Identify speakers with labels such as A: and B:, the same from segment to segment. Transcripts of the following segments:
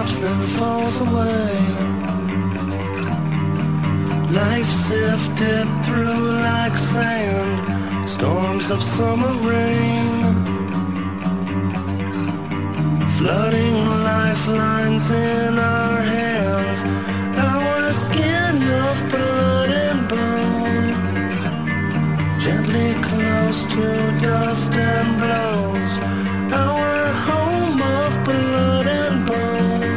A: stops, then falls away. Life sifted through like sand, storms of summer rain, flooding lifelines in our hands, our skin of blood and bone, gently close to dust and blows, our home of blood and bone,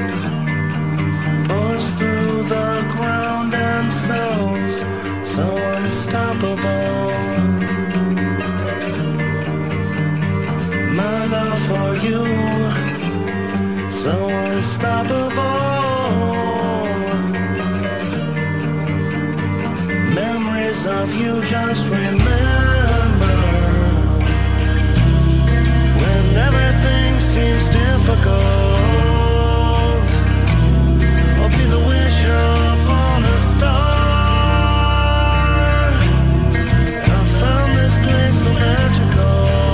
A: pours through the ground and sows, so unstoppable. My love for you, so unstoppable. Memories of you just remember when everything seems difficult. I'll be the wish upon a star. I found this place so magical.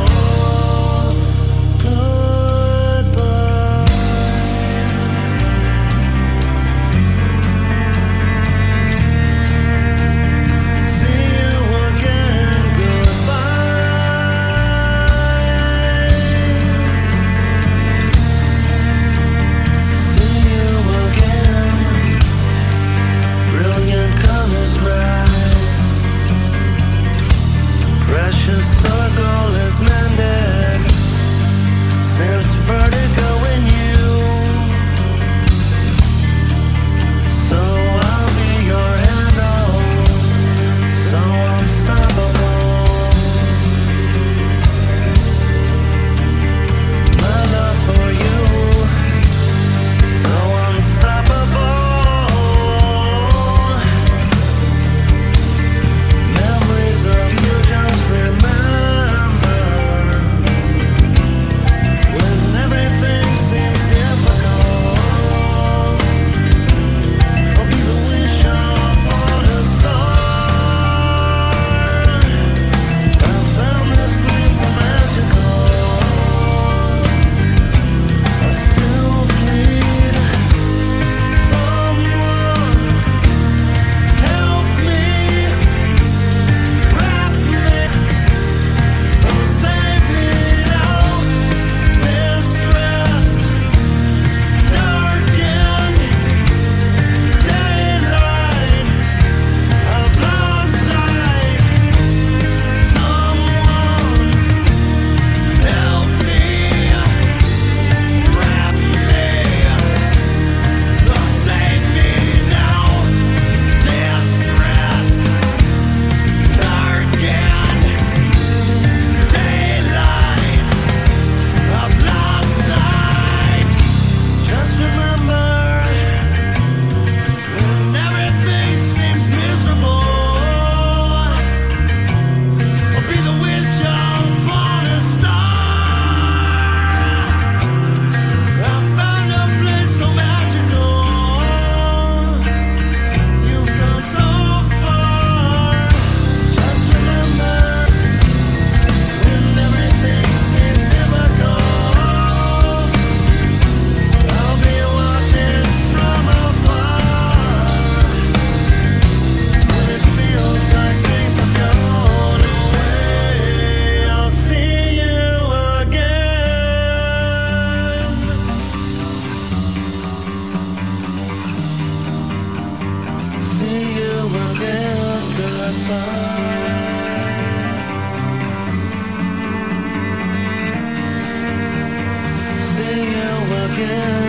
A: Precious circle is mended since vertigo in you. So I'll be your handle, so unstoppable. My love for you, so unstoppable. Memories of you just remember when everything seems difficult. I'll be the wish upon a star. I found this place so magical. I still need someone help me. Wrap me, oh save me now, distressed, darkened, daylight, I've lost sight, someone help me, wrap me, oh save me now, distressed, darkened, daylight, I've lost sight. Just remember when everything seems miserable, I'll be the wish upon a star. I found a place so magical. You've gone so far. Just remember when everything seems difficult, I'll be watching from afar. When it feels like things have gone away, I'll see you again. See you again, goodbye. See you again.